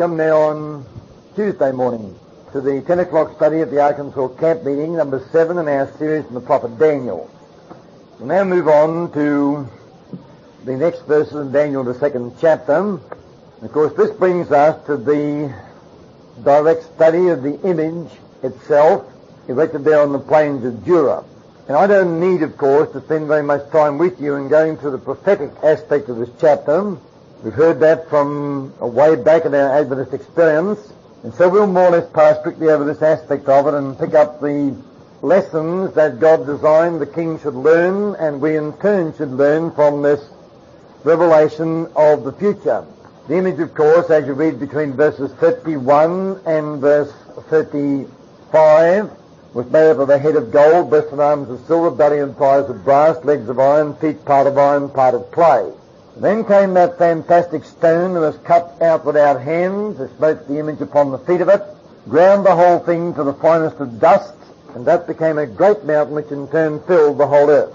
Come now on Tuesday morning to the 10 o'clock study at the Arkansas camp meeting, number 7 in our series on the prophet Daniel. We'll now move on to the next verses in Daniel, the 2nd chapter. And of course, this brings us to the direct study of the image itself, erected there on the plains of Dura. And I don't need, of course, to spend very much time with you in going through the prophetic aspect of this chapter. We've heard that from way back in our Adventist experience, and so we'll more or less pass quickly over this aspect of it and pick up the lessons that God designed the king should learn, and we in turn should learn from this revelation of the future. The image, of course, as you read between verses 31 and verse 35, was made up of a head of gold, breast and arms of silver, belly and thighs of brass, legs of iron, feet part of iron, part of clay. Then came that fantastic stone that was cut out without hands, that smote the image upon the feet of it, ground the whole thing to the finest of dust, and that became a great mountain which in turn filled the whole earth.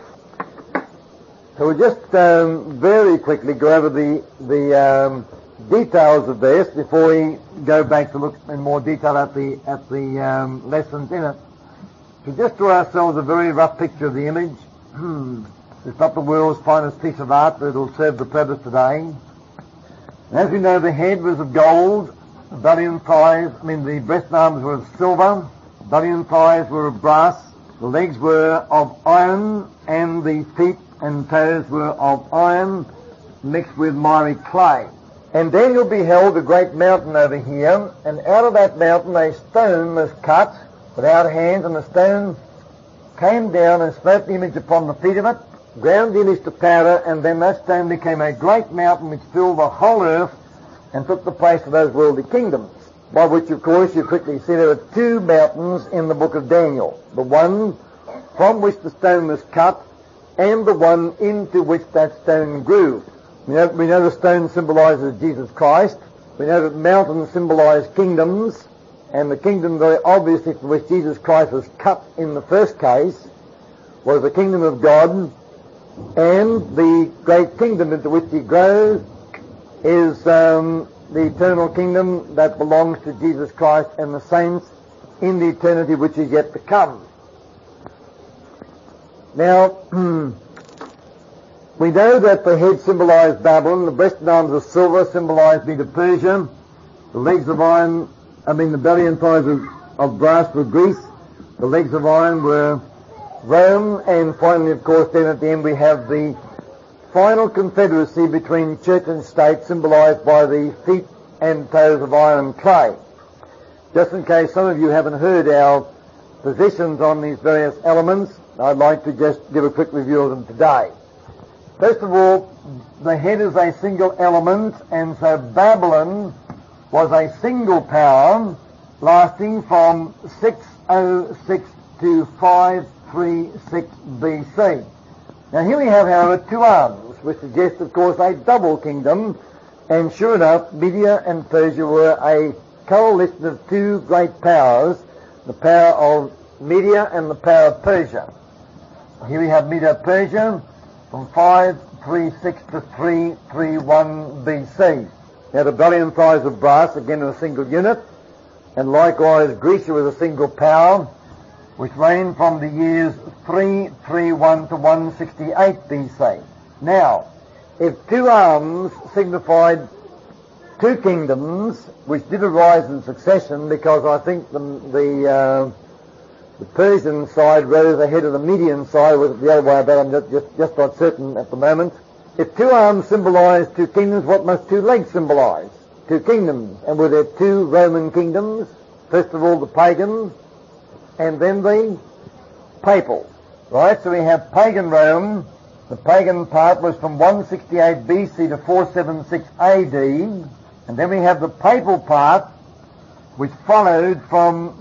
So we'll just very quickly go over the details of this before we go back to look in more detail at the lessons in it. To just draw ourselves a very rough picture of the image. It's not the world's finest piece of art, but it'll serve the purpose today. And as we know, the head was of gold, the belly and thighs, the breast and arms were of silver, the belly and thighs were of brass, the legs were of iron, and the feet and toes were of iron, mixed with miry clay. And Daniel beheld a great mountain over here, and out of that mountain a stone was cut without hands, and the stone came down and smote the image upon the feet of it, ground the image to powder, and then that stone became a great mountain which filled the whole earth and took the place of those worldly kingdoms. By which, of course, you quickly see there are two mountains in the book of Daniel. The one from which the stone was cut, and the one into which that stone grew. We know the stone symbolizes Jesus Christ. We know that mountains symbolize kingdoms, and the kingdom very obviously from which Jesus Christ was cut in the first case was the kingdom of God, and the great kingdom into which he grows is the eternal kingdom that belongs to Jesus Christ and the saints in the eternity which is yet to come. Now, we know that the head symbolized Babylon, the breast and arms of silver symbolized Medo-Persia, the legs of iron, the belly and thighs of brass were Greece, the legs of iron were Rome, and finally, of course, then at the end we have the final confederacy between church and state symbolized by the feet and toes of iron and clay. Just in case some of you haven't heard our positions on these various elements, I'd like to just give a quick review of them today. First of all, the head is a single element, and so Babylon was a single power lasting from 606 to 536 BC. Now here we have, however, two arms, which suggest, of course, a double kingdom, and sure enough, Media and Persia were a coalition of two great powers, the power of Media and the power of Persia. Here we have Medo-Persia from 536 to 331 BC. Now the belly and thighs of brass, again in a single unit, and likewise Greece was a single power, which reigned from the years 331 to 168 BC. Now, if two arms signified two kingdoms, which did arise in succession, because I think the Persian side rose ahead of the Median side, was the other way about, I'm just not certain at the moment. If two arms symbolize two kingdoms, what must two legs symbolize? Two kingdoms. And were there two Roman kingdoms? First of all, the pagan, and then the papal. Right, so we have pagan Rome. The pagan part was from 168 BC to 476 AD. And then we have the papal part, which followed from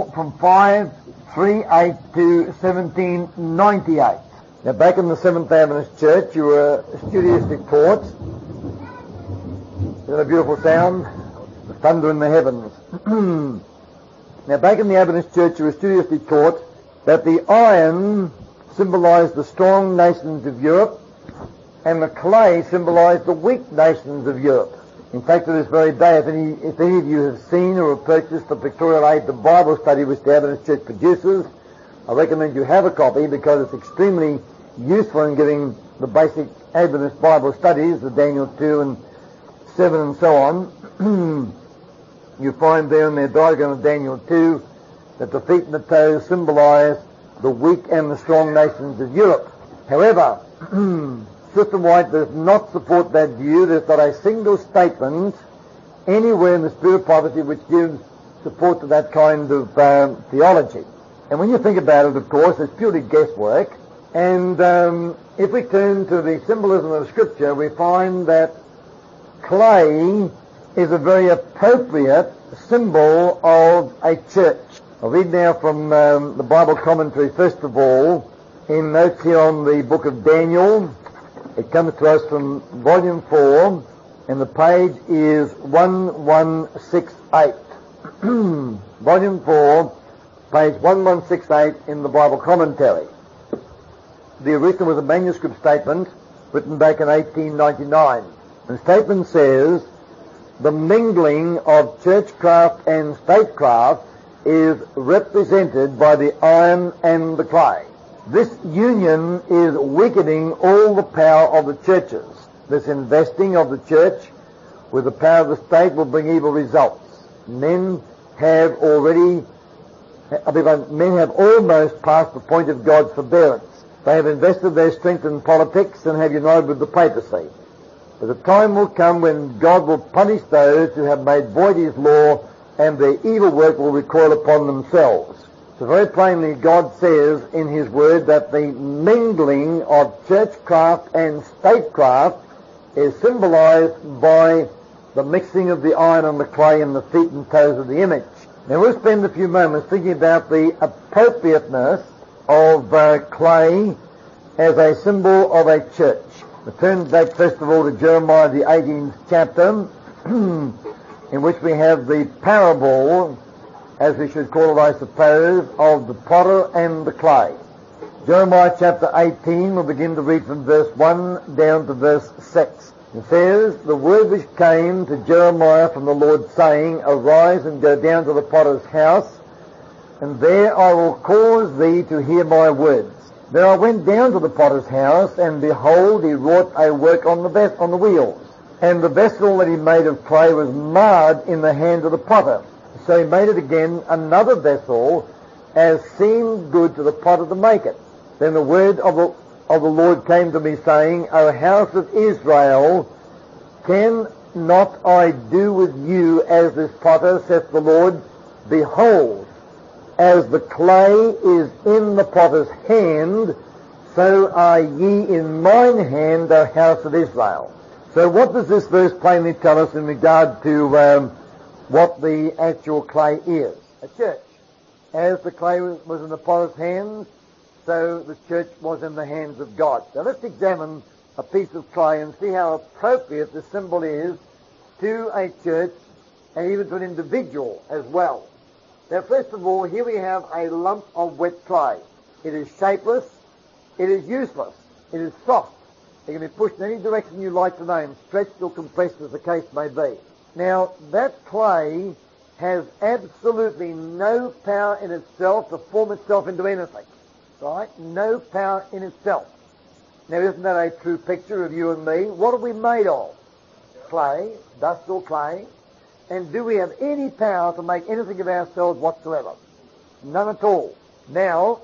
538 to 1798. Now, back in the Seventh Adventist Church, you were studiously taught, isn't that a beautiful sound? The thunder in the heavens. Now, back in the Adventist Church, you were studiously taught that the iron symbolized the strong nations of Europe, and the clay symbolized the weak nations of Europe. In fact, to this very day, if any of you have seen or have purchased the Pictorial Aid to Bible Study which the Adventist Church produces, I recommend you have a copy because it's extremely useful in giving the basic Adventist Bible studies, the Daniel 2 and 7 and so on. You find there in their diagram of Daniel 2 that the feet and the toes symbolize the weak and the strong nations of Europe. However, Sister White does not support that view. There's not a single statement anywhere in the Spirit of Prophecy which gives support to that kind of theology. And when you think about it, of course, it's purely guesswork. And if we turn to the symbolism of Scripture, we find that clay is a very appropriate symbol of a church. I'll read now from the Bible commentary, first of all, in notes here on the book of Daniel. It comes to us from volume 4, and the page is 1168. Volume 4, page 1168 in the Bible commentary. The original was a manuscript statement written back in 1899. The statement says, the mingling of churchcraft and statecraft is represented by the iron and the clay. This union is weakening all the power of the churches. This investing of the church with the power of the state will bring evil results. Men have almost passed the point of God's forbearance. They have invested their strength in politics and have united with the papacy. But the time will come when God will punish those who have made void His law, and their evil work will recoil upon themselves. So very plainly, God says in His Word that the mingling of churchcraft and statecraft is symbolized by the mixing of the iron and the clay in the feet and toes of the image. Now we'll spend a few moments thinking about the appropriateness of clay as a symbol of a church. We turn back first of all to Jeremiah the 18th chapter, in which we have the parable, as we should call it, I suppose, of the potter and the clay. Jeremiah chapter 18, we'll begin to read from verse 1 down to verse 6. It says, the word which came to Jeremiah from the Lord, saying, arise and go down to the potter's house, and there I will cause thee to hear my words. Then I went down to the potter's house, and behold, he wrought a work on the wheels. And the vessel that he made of clay was marred in the hand of the potter. So he made it again another vessel, as seemed good to the potter to make it. Then the word of the Lord came to me, saying, O house of Israel, can not I do with you as this potter, saith the Lord? Behold, as the clay is in the potter's hand, so are ye in mine hand, O house of Israel. So what does this verse plainly tell us in regard to what the actual clay is? A church. As the clay was in the potter's hands, so the church was in the hands of God. Now let's examine a piece of clay and see how appropriate the symbol is to a church and even to an individual as well. Now first of all, here we have a lump of wet clay. It is shapeless, it is useless, it is soft. It can be pushed in any direction you like to name, stretched or compressed as the case may be. Now that clay has absolutely no power in itself to form itself into anything. Right? No power in itself. Now isn't that a true picture of you and me? What are we made of? Clay, dust or clay. And do we have any power to make anything of ourselves whatsoever? None at all. Now,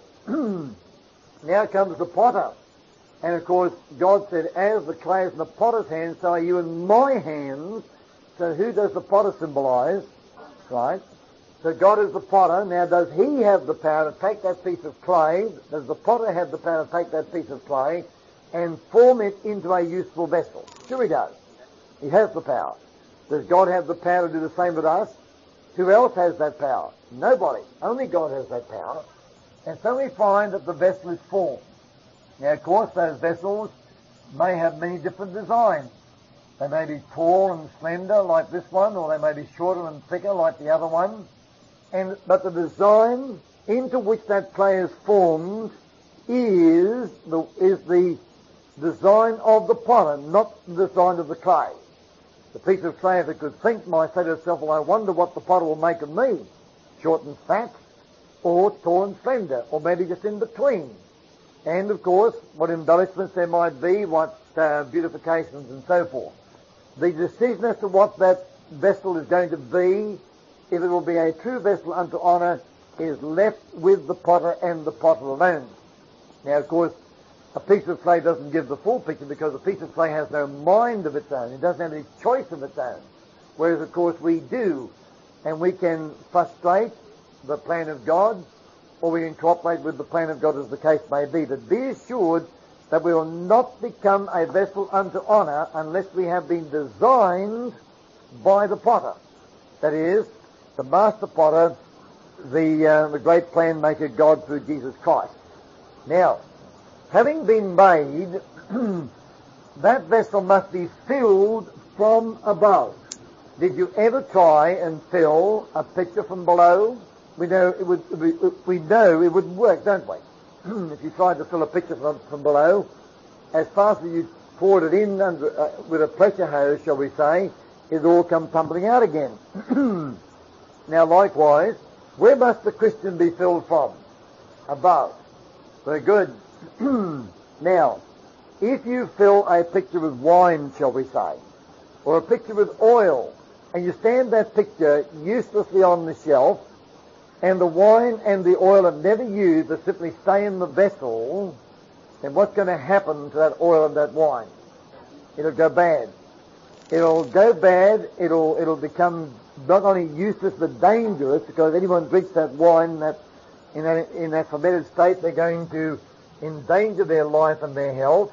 now comes the potter. And of course, God said, as the clay is in the potter's hands, so are you in my hands. So who does the potter symbolize? Right? So God is the potter. Now does he have the power to take that piece of clay? Does the potter have the power to take that piece of clay and form it into a useful vessel? Sure he does. He has the power. Does God have the power to do the same with us? Who else has that power? Nobody. Only God has that power. And so we find that the vessel is formed. Now, of course, those vessels may have many different designs. They may be tall and slender like this one, or they may be shorter and thicker like the other one. But the design into which that clay is formed is the design of the potter, not the design of the clay. The piece of clay, if it could think, might say to itself, well, I wonder what the potter will make of me. Short and fat, or tall and slender, or maybe just in between. And, of course, what embellishments there might be, what beautifications and so forth. The decision as to what that vessel is going to be, if it will be a true vessel unto honor, is left with the potter and the potter alone. Now, of course, a piece of clay doesn't give the full picture because a piece of clay has no mind of its own. It doesn't have any choice of its own. Whereas, of course, we do. And we can frustrate the plan of God, or we can cooperate with the plan of God as the case may be. But be assured that we will not become a vessel unto honor unless we have been designed by the potter. That is, the master potter, the great plan maker God through Jesus Christ. Now, having been made, that vessel must be filled from above. Did you ever try and fill a picture from below? We know it wouldn't work, don't we? If you tried to fill a picture from below, as fast as you poured it in with a pressure hose, shall we say, it'd all come tumbling out again. Now, likewise, where must the Christian be filled from? Above. Very good. Now, if you fill a picture with wine, shall we say, or a picture with oil, and you stand that picture uselessly on the shelf, and the wine and the oil are never used, but simply stay in the vessel, then what's going to happen to that oil and that wine? It'll go bad. It'll go bad, it'll become not only useless but dangerous, because if anyone drinks that wine in that fermented state, they're going to endanger their life and their health.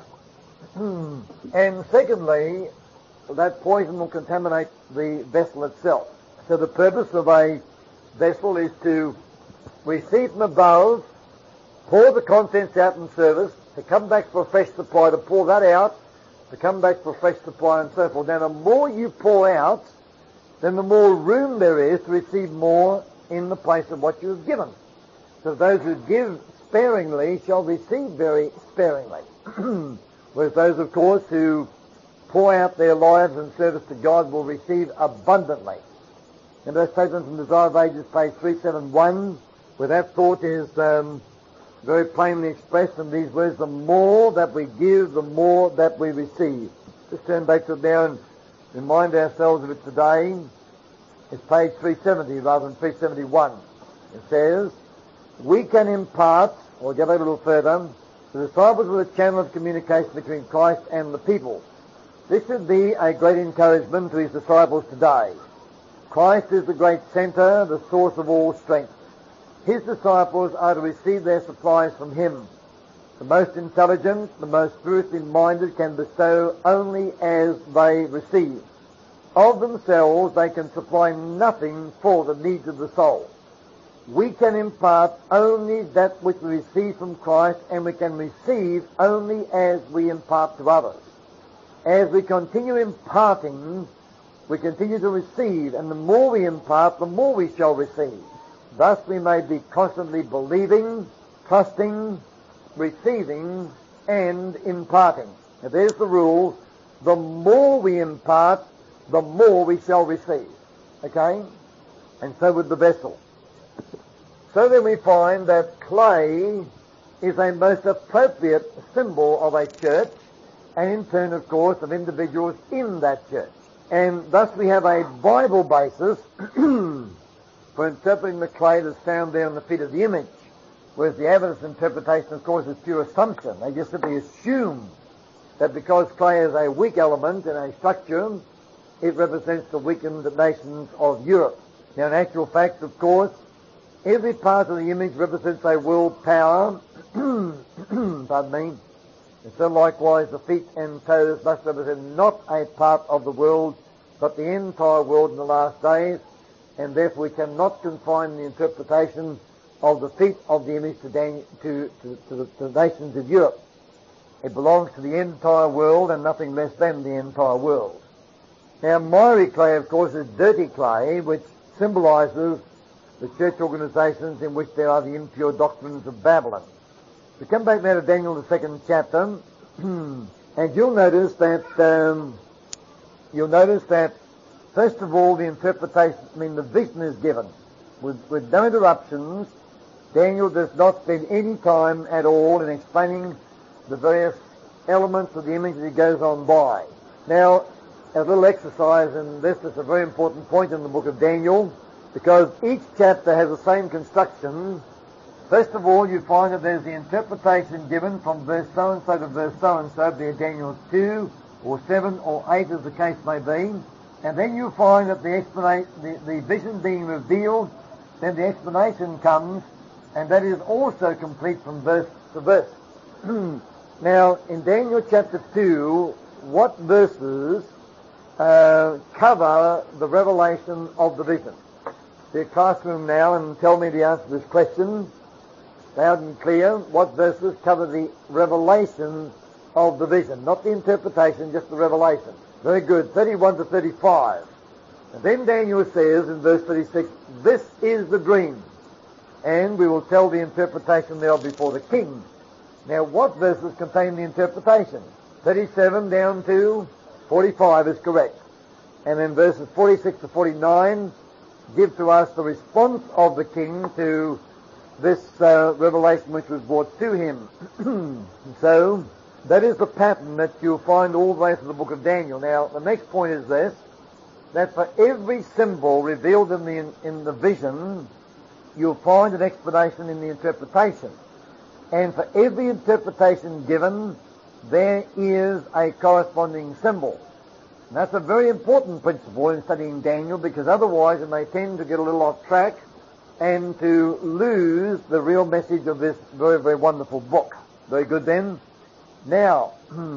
And secondly, that poison will contaminate the vessel itself. So the purpose of a vessel is to receive from above, pour the contents out in service, to come back for a fresh supply, to pour that out, to come back for a fresh supply, and so forth. Now, the more you pour out, then the more room there is to receive more in the place of what you have given. So those who give sparingly shall receive very sparingly. Whereas those, of course, who pour out their lives in service to God will receive abundantly. And those statements from Desire of Ages, page 371, where that thought is very plainly expressed in these words, the more that we give, the more that we receive. Just turn back to it now and remind ourselves of it today. It's page 370 rather than 371. It says, we can impart, or go back a little further, the disciples are the channel of communication between Christ and the people. This should be a great encouragement to his disciples today. Christ is the great center, the source of all strength. His disciples are to receive their supplies from him. The most intelligent, the most spiritually minded can bestow only as they receive. Of themselves, they can supply nothing for the needs of the soul. We can impart only that which we receive from Christ, and we can receive only as we impart to others. As we continue imparting, we continue to receive, and the more we impart, the more we shall receive. Thus we may be constantly believing, trusting, receiving, and imparting. Now there's the rule. The more we impart, the more we shall receive. Okay? And so with the vessel. So then we find that clay is a most appropriate symbol of a church, and in turn, of course, of individuals in that church. And thus we have a Bible basis for interpreting the clay that's found there on the feet of the image. Whereas the Adventist interpretation, of course, is pure assumption. They just simply assume that because clay is a weak element in a structure, it represents the weakened nations of Europe. Now, in actual fact, of course, every part of the image represents a world power, pardon me, and so likewise the feet and toes must represent not a part of the world, but the entire world in the last days, and therefore we cannot confine the interpretation of the feet of the image to the nations of Europe. It belongs to the entire world and nothing less than the entire world. Now, miry clay, of course, is dirty clay, which symbolizes the church organizations in which there are the impure doctrines of Babylon. We come back now to Daniel, the 2nd chapter, and you'll notice that you'll notice that, first of all, the interpretation, the vision is given. With no interruptions, Daniel does not spend any time at all in explaining the various elements of the image that he goes on by. Now, a little exercise in this is a very important point in the book of Daniel, because each chapter has the same construction. First of all, you find that there's the interpretation given from verse so-and-so to verse so-and-so, be it Daniel 2 or 7 or 8 as the case may be. And then you find that the vision being revealed, then the explanation comes, and that is also complete from verse to verse. Now, in Daniel chapter 2, what verses cover the revelation of the vision? To your classroom now and tell me the answer to this question, loud and clear. What verses cover the revelation of the vision? Not the interpretation, just the revelation. Very good. 31 to 35. And then Daniel says in verse 36, this is the dream, and we will tell the interpretation thereof before the king. Now, what verses contain the interpretation? 37 down to 45 is correct. And then verses 46 to 49 give to us the response of the king to this revelation which was brought to him. So, that is the pattern that you'll find all the way through the book of Daniel. Now, the next point is this, that for every symbol revealed in the vision, you'll find an explanation in the interpretation. And for every interpretation given, there is a corresponding symbol. And that's a very important principle in studying Daniel, because otherwise it may tend to get a little off track and to lose the real message of this very, very wonderful book. Very good then. Now,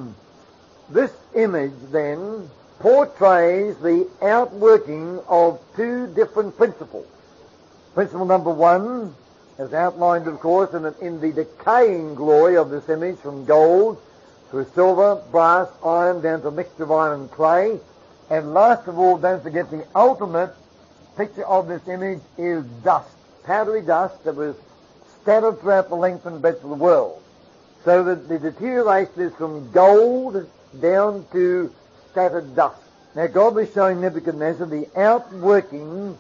this image then portrays the outworking of two different principles. Principle number one, as outlined, of course, in the decaying glory of this image from gold through silver, brass, iron, down to a mixture of iron and clay. And last of all, don't forget, the ultimate picture of this image is dust, powdery dust that was scattered throughout the length and breadth of the world. So that the deterioration is from gold down to scattered dust. Now, God was showing Nebuchadnezzar the outworking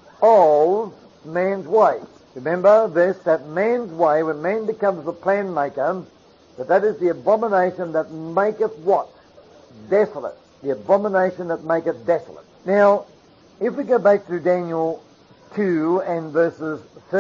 of man's way. Remember this, that man's way, when man becomes the plan maker, that is the abomination that maketh what? Desolate. The abomination that maketh desolate. Now, if we go back to Daniel 2 and verses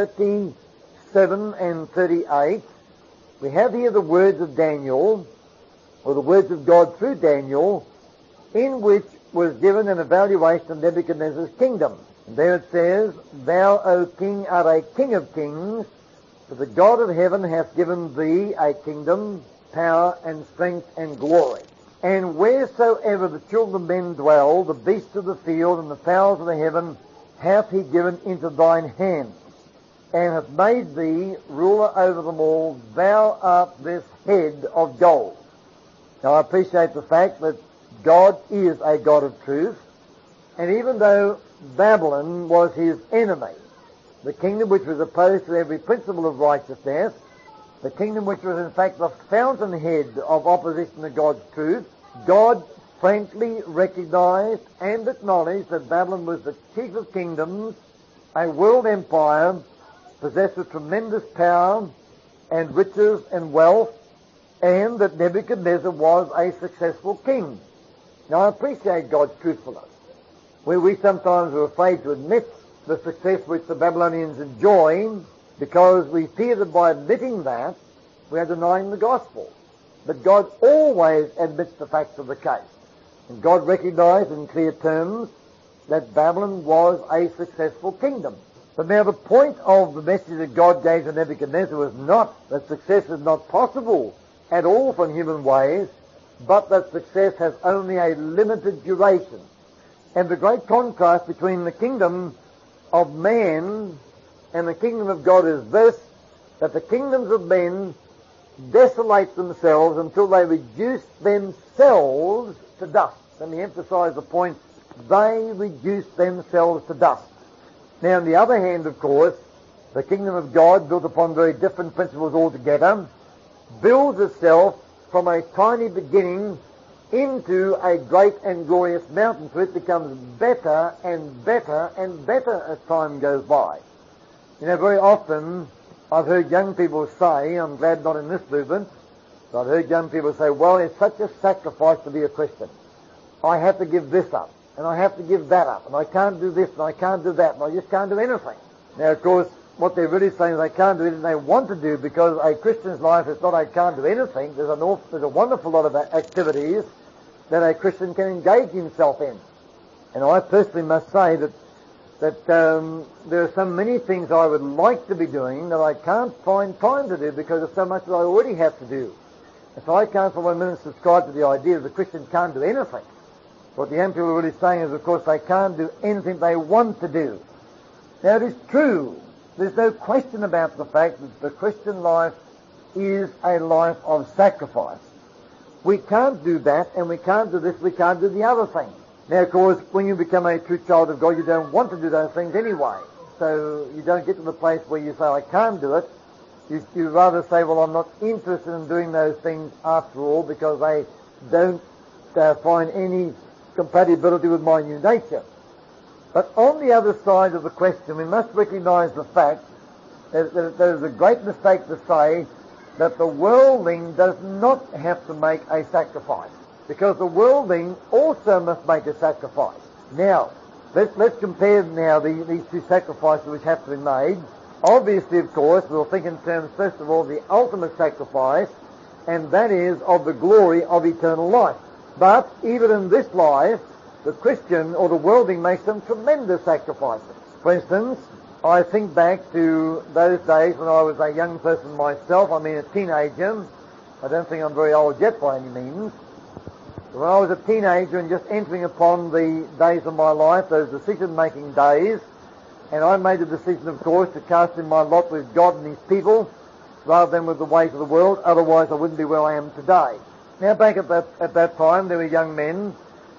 37 and 38, we have here the words of Daniel, or the words of God through Daniel, in which was given an evaluation of Nebuchadnezzar's kingdom. And there it says, Thou, O king, art a king of kings, for the God of heaven hath given thee a kingdom, power, and strength, and glory. And wheresoever the children of men dwell, the beasts of the field and the fowls of the heaven hath he given into thine hand, and hath made thee ruler over them all. Thou art this head of gold. Now, I appreciate the fact that God is a God of truth, and even though Babylon was his enemy, the kingdom which was opposed to every principle of righteousness, the kingdom which was in fact the fountainhead of opposition to God's truth, God frankly recognized and acknowledged that Babylon was the chief of kingdoms, a world empire, possessed with tremendous power and riches and wealth, and that Nebuchadnezzar was a successful king. Now, I appreciate God's truthfulness. We sometimes are afraid to admit the success which the Babylonians enjoy, because we fear that by admitting that, we are denying the gospel. But God always admits the facts of the case. And God recognized in clear terms that Babylon was a successful kingdom. But now the point of the message that God gave to Nebuchadnezzar was not that success is not possible at all from human ways, but that success has only a limited duration. And the great contrast between the kingdom of man and the kingdom of God is this, that the kingdoms of men desolate themselves until they reduce themselves to dust. Let me emphasize the point, they reduce themselves to dust. Now, on the other hand, of course, the kingdom of God, built upon very different principles altogether, builds itself from a tiny beginning into a great and glorious mountain, so it becomes better and better and better as time goes by. You know, very often I've heard young people say, I'm glad not in this movement, but I've heard young people say, well, it's such a sacrifice to be a Christian. I have to give this up, and I have to give that up, and I can't do this, and I can't do that, and I just can't do anything. Now, of course, what they're really saying is they can't do anything they want to do, because a Christian's life is not I can't do anything. There's a wonderful lot of activities that a Christian can engage himself in. And I personally must say that there are so many things I would like to be doing that I can't find time to do because of so much that I already have to do. And so I can't for 1 minute subscribe to the idea that a Christian can't do anything. What the young people are really saying is, of course, they can't do anything they want to do. Now, it is true. There's no question about the fact that the Christian life is a life of sacrifice. We can't do that, and we can't do this, we can't do the other thing. Now, of course, when you become a true child of God, you don't want to do those things anyway. So you don't get to the place where you say, I can't do it. You rather say, well, I'm not interested in doing those things after all because they don't find any compatibility with my new nature. But on the other side of the question, we must recognize the fact that there's a great mistake to say that the worldling does not have to make a sacrifice, because the worldling also must make a sacrifice. Now, let's compare now these two sacrifices which have to be made. Obviously, of course, we'll think in terms, first of all, the ultimate sacrifice, and that is of the glory of eternal life. But even in this life, the Christian or the worldling makes some tremendous sacrifices. For instance, I think back to those days when I was a young person myself, I mean a teenager. I don't think I'm very old yet by any means. But when I was a teenager and just entering upon the days of my life, those decision-making days, and I made the decision, of course, to cast in my lot with God and His people rather than with the ways of the world, otherwise I wouldn't be where I am today. Now, back at that time, there were young men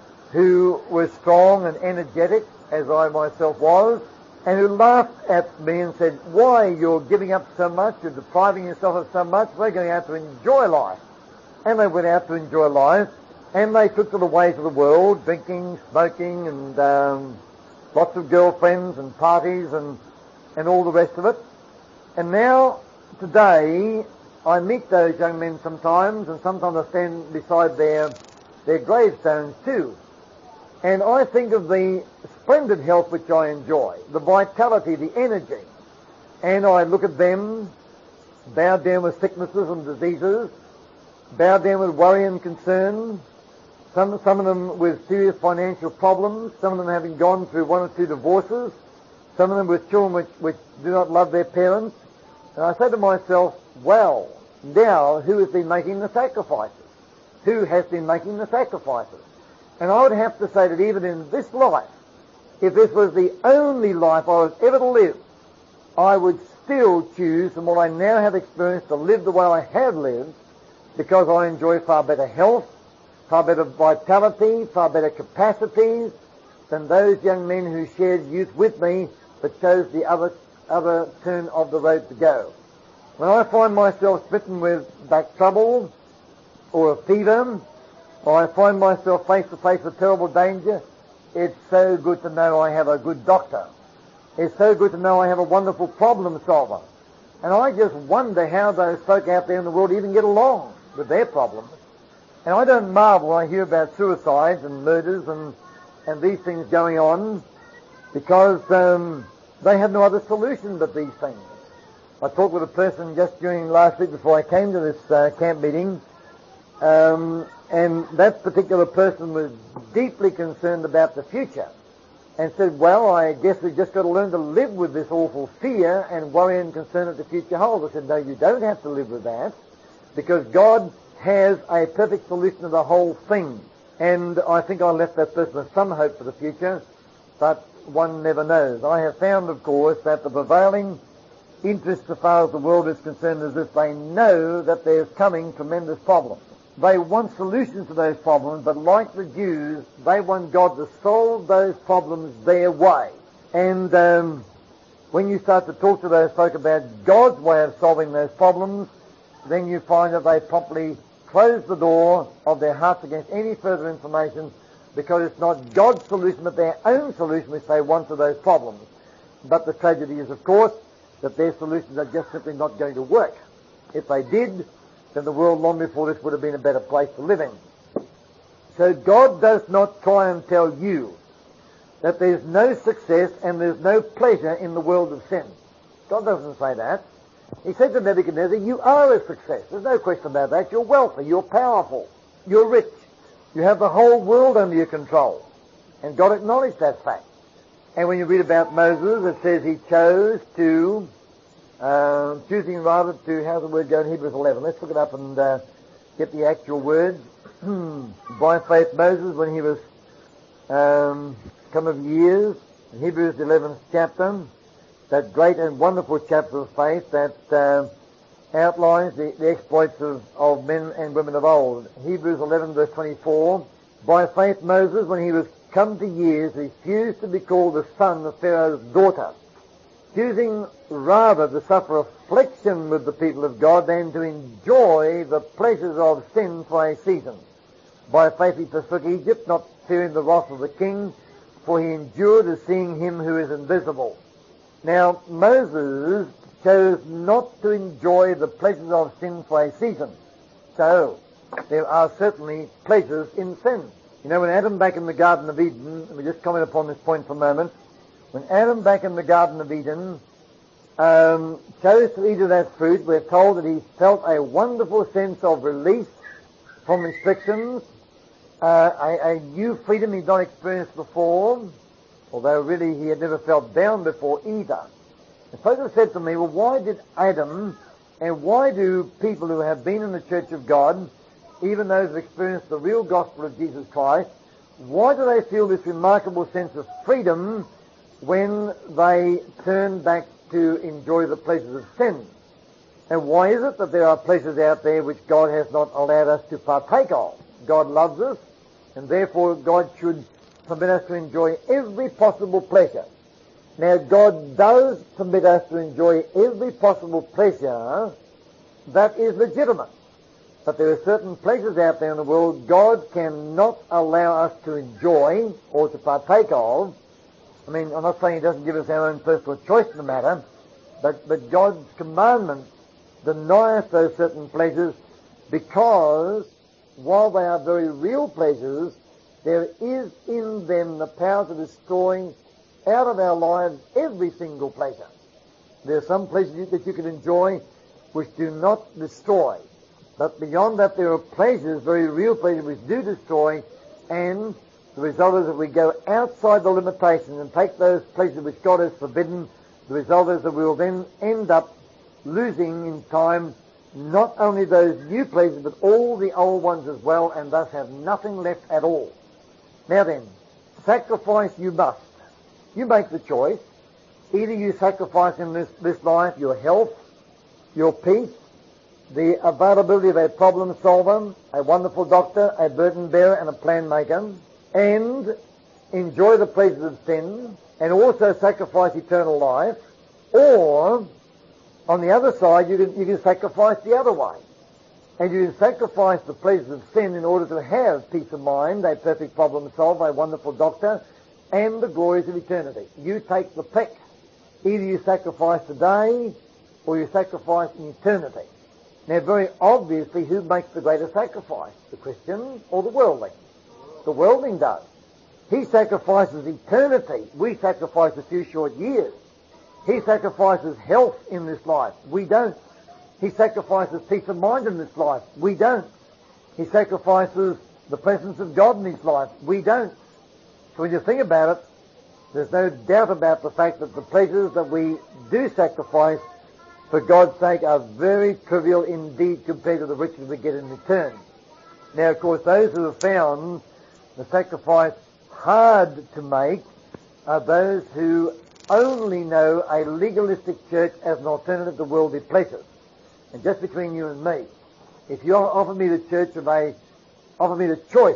who were strong and energetic, as I myself was, and who laughed at me and said, why, you're giving up so much, you're depriving yourself of so much, we're going out to enjoy life. And they went out to enjoy life, and they took to the ways of the world, drinking, smoking, and lots of girlfriends and parties and all the rest of it. And now, today, I meet those young men sometimes, and sometimes I stand beside their gravestones too. And I think of the splendid health which I enjoy, the vitality, the energy. And I look at them, bowed down with sicknesses and diseases, bowed down with worry and concern, some of them with serious financial problems, some of them having gone through 1 or 2 divorces, some of them with children which do not love their parents. And I say to myself, well, now who has been making the sacrifices? Who has been making the sacrifices? And I would have to say that even in this life, if this was the only life I was ever to live, I would still choose, from what I now have experienced, to live the way I have lived, because I enjoy far better health, far better vitality, far better capacities than those young men who shared youth with me but chose the other turn of the road to go. When I find myself smitten with back trouble or a fever, or I find myself face to face with terrible danger, it's so good to know I have a good doctor. It's so good to know I have a wonderful problem solver. And I just wonder how those folk out there in the world even get along with their problems. And I don't marvel when I hear about suicides and murders and these things going on, because they have no other solution but these things. I talked with a person just during last week before I came to this camp meeting, and that particular person was deeply concerned about the future and said, well, I guess we've just got to learn to live with this awful fear and worry and concern that the future holds. I said, no, you don't have to live with that, because God has a perfect solution to the whole thing. And I think I left that person with some hope for the future, but one never knows. I have found, of course, that the prevailing interest as far as the world is concerned is this: they know that there's coming tremendous problems. They want solutions to those problems, but like the Jews, they want God to solve those problems their way. And when you start to talk to those folk about God's way of solving those problems, then you find that they promptly close the door of their hearts against any further information, because it's not God's solution but their own solution which they want to those problems. But the tragedy is, of course, that their solutions are just simply not going to work. If they did, then the world long before this would have been a better place to live in. So God does not try and tell you that there's no success and there's no pleasure in the world of sin. God doesn't say that. He said to Nebuchadnezzar, you are a success. There's no question about that. You're wealthy, you're powerful, you're rich. You have the whole world under your control. And God acknowledged that fact. And when you read about Moses, it says he chose to, choosing rather to, how's the word go in Hebrews 11? Let's look it up and get the actual words. By faith Moses, when he was come of years, in Hebrews 11th chapter, that great and wonderful chapter of faith that outlines the exploits of men and women of old. Hebrews 11 verse 24, by faith Moses, when he was come to years, refused to be called the son of Pharaoh's daughter, choosing rather to suffer affliction with the people of God than to enjoy the pleasures of sin for a season. By faith he forsook Egypt, not fearing the wrath of the king, for he endured as seeing him who is invisible. Now, Moses chose not to enjoy the pleasures of sin for a season. So, there are certainly pleasures in sin. You know, when Adam back in the Garden of Eden, we just comment upon this point for a moment, when Adam back in the Garden of Eden chose to eat of that fruit, we're told that he felt a wonderful sense of release from restrictions, a new freedom he'd not experienced before, although really he had never felt bound before either. And folks have said to me, well, why did Adam, and why do people who have been in the Church of God, even those who experienced the real gospel of Jesus Christ, why do they feel this remarkable sense of freedom when they turn back to enjoy the pleasures of sin? And why is it that there are pleasures out there which God has not allowed us to partake of? God loves us, and therefore God should permit us to enjoy every possible pleasure. Now, God does permit us to enjoy every possible pleasure that is legitimate. But there are certain pleasures out there in the world God cannot allow us to enjoy or to partake of. I mean, I'm not saying He doesn't give us our own personal choice in the matter, but God's commandments deny us those certain pleasures because, while they are very real pleasures, there is in them the power to destroy out of our lives every single pleasure. There are some pleasures that you can enjoy which do not destroy. But beyond that, there are pleasures, very real pleasures, which do destroy, and the result is that we go outside the limitations and take those pleasures which God has forbidden. The result is that we will then end up losing in time not only those new pleasures, but all the old ones as well, and thus have nothing left at all. Now then, sacrifice you must. You make the choice. Either you sacrifice in this life your health, your peace, the availability of a problem solver, a wonderful doctor, a burden bearer, and a plan maker, and enjoy the pleasures of sin, and also sacrifice eternal life, or, on the other side, you can sacrifice the other way. And you can sacrifice the pleasures of sin in order to have peace of mind, a perfect problem solver, a wonderful doctor, and the glories of eternity. You take the pick. Either you sacrifice today, or you sacrifice in eternity. Now, very obviously, who makes the greater sacrifice? The Christian or the worldling? The worldling does. He sacrifices eternity. We sacrifice a few short years. He sacrifices health in this life. We don't. He sacrifices peace of mind in this life. We don't. He sacrifices the presence of God in his life. We don't. So when you think about it, there's no doubt about the fact that the pleasures that we do sacrifice for God's sake are very trivial indeed compared to the riches we get in return. Now, of course, those who have found the sacrifice hard to make are those who only know a legalistic church as an alternative to worldly pleasures. And just between you and me, if you offer me the choice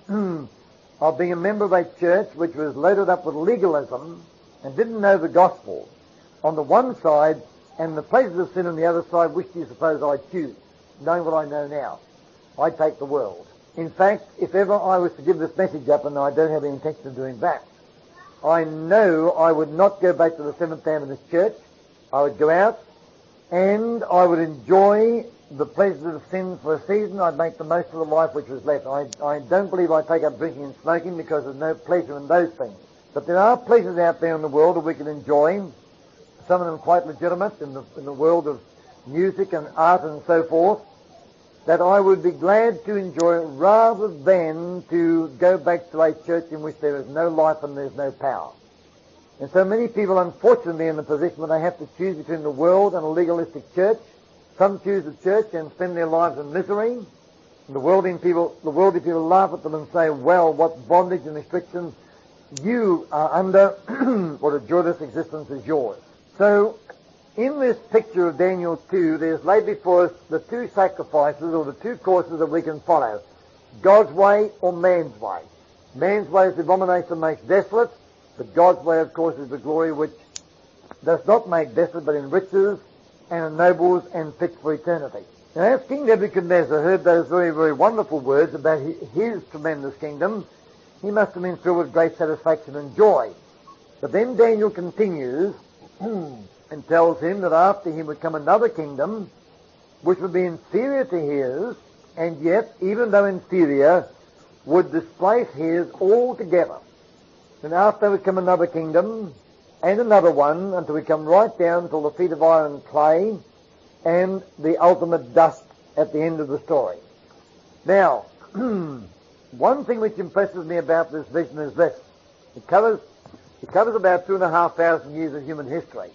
of being a member of a church which was loaded up with legalism and didn't know the gospel on the one side and the pleasures of sin on the other side, which do you suppose I'd choose, knowing what I know now? I'd take the world. In fact, if ever I was to give this message up, and I don't have any intention of doing that, I know I would not go back to the Seventh-day Adventist Church. I would go out and I would enjoy the pleasures of sin for a season. I'd make the most of the life which was left. I don't believe I'd take up drinking and smoking because there's no pleasure in those things. But there are pleasures out there in the world that we can enjoy, some of them quite legitimate in the world of music and art and so forth, that I would be glad to enjoy rather than to go back to a church in which there is no life and there's no power. And so many people, unfortunately, in the position where they have to choose between the world and a legalistic church. Some choose the church and spend their lives in misery. And the worldly people laugh at them and say, well, what bondage and restrictions you are under, what a joyless existence is yours. So, in this picture of Daniel 2, there's laid before us the two sacrifices or the two courses that we can follow. God's way or man's way. Man's way is the abomination that makes desolate, but God's way, of course, is the glory which does not make desolate, but enriches and ennobles and fits for eternity. Now, as King Nebuchadnezzar heard those very, very wonderful words about his tremendous kingdom, he must have been filled with great satisfaction and joy. But then Daniel continues and tells him that after him would come another kingdom which would be inferior to his, and yet, even though inferior, would displace his altogether. And after would come another kingdom and another one until we come right down till the feet of iron clay and the ultimate dust at the end of the story. Now, one thing which impresses me about this vision is this. It covers about 2,500 years of human history.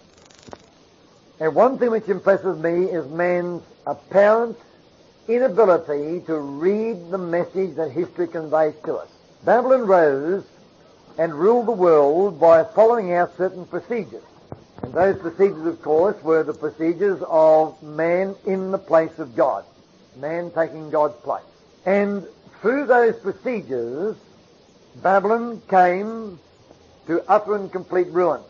And one thing which impresses me is man's apparent inability to read the message that history conveys to us. Babylon rose and ruled the world by following out certain procedures. And those procedures, of course, were the procedures of man in the place of God. Man taking God's place. And through those procedures, Babylon came to utter and complete ruin.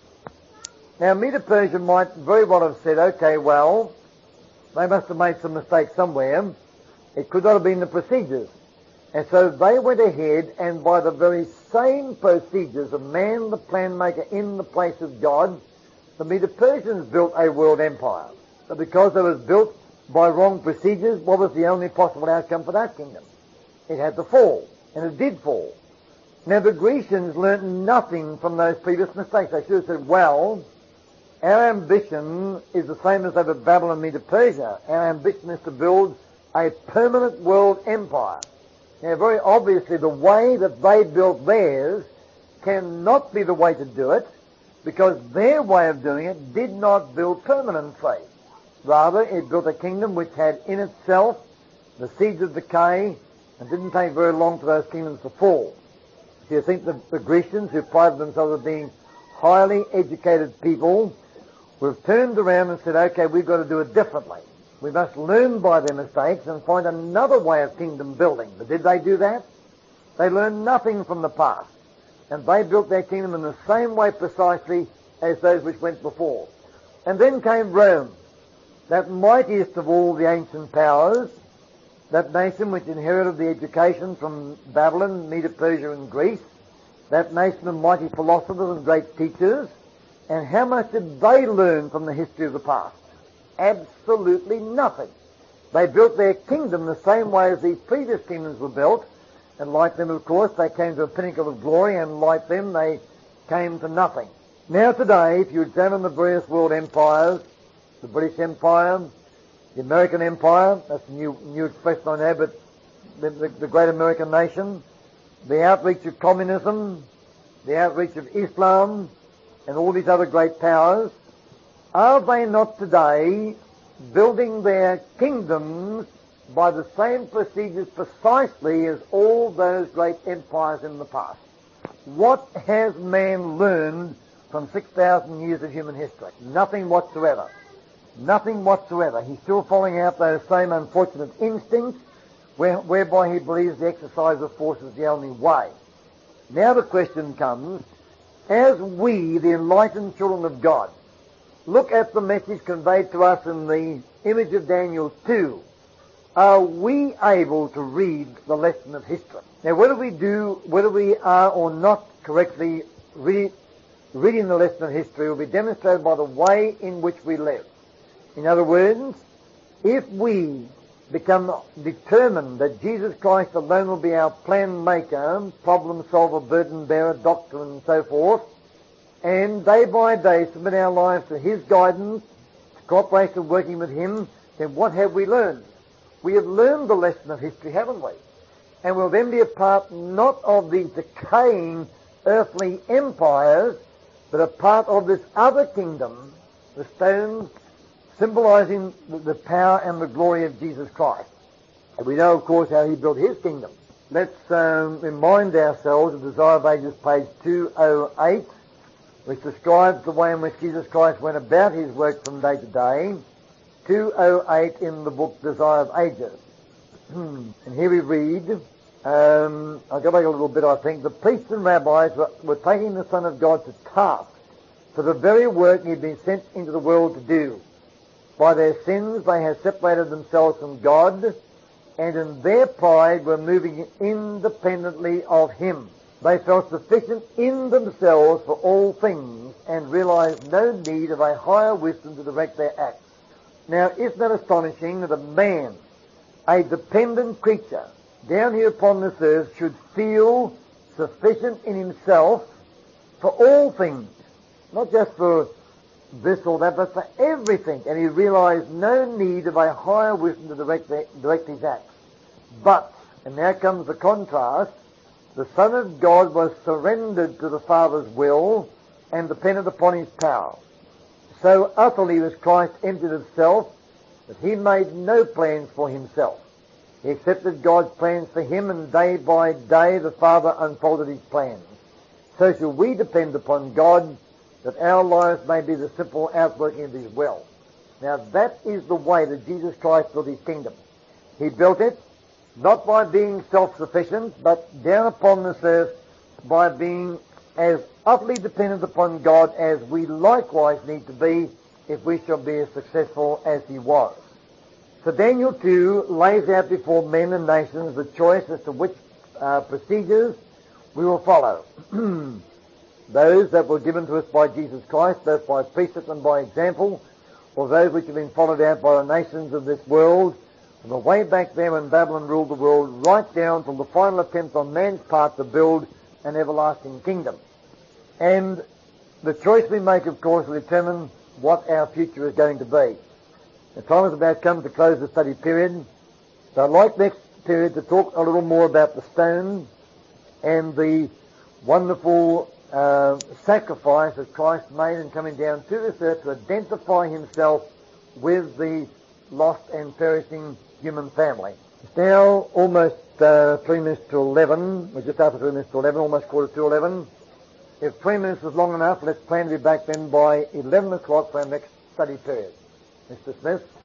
Now, Medo-Persia might very well have said, okay, well, they must have made some mistake somewhere. It could not have been the procedures. And so they went ahead and by the very same procedures of man, the plan maker in the place of God, the Medo-Persians built a world empire. But because it was built by wrong procedures, what was the only possible outcome for that kingdom? It had to fall. And it did fall. Now, the Grecians learnt nothing from those previous mistakes. They should have said, well, our ambition is the same as over Babylon and Medo-Persia. Our ambition is to build a permanent world empire. Now, very obviously, the way that they built theirs cannot be the way to do it, because their way of doing it did not build permanency. Rather, it built a kingdom which had in itself the seeds of decay, and didn't take very long for those kingdoms to fall. Do you think the Grecians, who prided themselves on being highly educated people, would have turned around and said, okay, we've got to do it differently. We must learn by their mistakes and find another way of kingdom building. But did they do that? They learned nothing from the past. And they built their kingdom in the same way precisely as those which went before. And then came Rome, that mightiest of all the ancient powers, that nation which inherited the education from Babylon, Medo-Persia and Greece, that nation of mighty philosophers and great teachers. And how much did they learn from the history of the past? Absolutely nothing. They built their kingdom the same way as these previous kingdoms were built, and like them, of course, they came to a pinnacle of glory, and like them, they came to nothing. Now today, if you examine the various world empires, the British Empire, the American Empire, that's a new expression I know, but the great American nation, the outreach of communism, the outreach of Islam, and all these other great powers, are they not today building their kingdoms by the same procedures precisely as all those great empires in the past? What has man learned from 6,000 years of human history? Nothing whatsoever. Nothing whatsoever. He's still following out those same unfortunate instincts whereby he believes the exercise of force is the only way. Now the question comes, as we, the enlightened children of God, look at the message conveyed to us in the image of Daniel 2, are we able to read the lesson of history? Now, whether we are or not correctly reading the lesson of history will be demonstrated by the way in which we live. In other words, if we become determined that Jesus Christ alone will be our plan maker, problem solver, burden bearer, doctor, and so forth, and day by day submit our lives to His guidance, to cooperation working with Him, then what have we learned? We have learned the lesson of history, haven't we? And we'll then be a part not of the decaying earthly empires, but a part of this other kingdom, the stones symbolizing the power and the glory of Jesus Christ. And we know, of course, how He built His kingdom. Let's remind ourselves of Desire of Ages, page 208, which describes the way in which Jesus Christ went about His work from day to day. 208 in the book Desire of Ages. And here we read, I'll go back a little bit, I think. The priests and rabbis were taking the Son of God to task for the very work He had been sent into the world to do. By their sins they had separated themselves from God, and in their pride were moving independently of Him. They felt sufficient in themselves for all things, and realized no need of a higher wisdom to direct their acts. Now, isn't that astonishing that a man, a dependent creature, down here upon this earth should feel sufficient in himself for all things, not just for this or that, but for everything, and he realized no need of a higher wisdom to direct his acts. But, and now comes the contrast, the Son of God was surrendered to the Father's will and depended upon His power. So utterly was Christ emptied of self that He made no plans for Himself. He accepted God's plans for Him, and day by day the Father unfolded His plans. So shall we depend upon God that our lives may be the simple outworking of His will. Now that is the way that Jesus Christ built His kingdom. He built it not by being self-sufficient, but down upon this earth by being as utterly dependent upon God as we likewise need to be if we shall be as successful as He was. So Daniel 2 lays out before men and nations the choice as to which procedures we will follow. Those that were given to us by Jesus Christ, both by precept and by example, or those which have been followed out by the nations of this world, from the way back there when Babylon ruled the world, right down from the final attempt on man's part to build an everlasting kingdom. And the choice we make, of course, will determine what our future is going to be. The time is about come to close the study period. So I'd like next period to talk a little more about the stone and the wonderful sacrifice that Christ made in coming down to this earth to identify Himself with the lost and perishing human family. It's now almost 3 minutes to 11. We're just after 3 minutes to 11, almost quarter to 11. If 20 minutes is long enough, let's plan to be back then by 11 o'clock for our next study period. Mr. Smith?